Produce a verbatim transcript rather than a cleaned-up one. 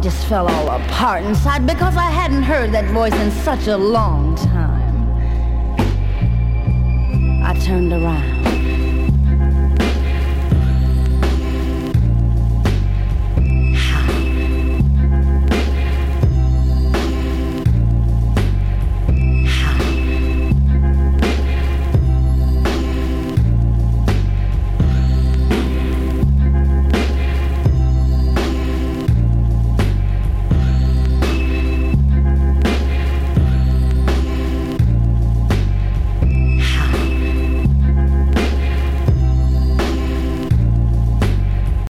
just fell all apart inside because I hadn't heard that voice in such a long time. I turned around.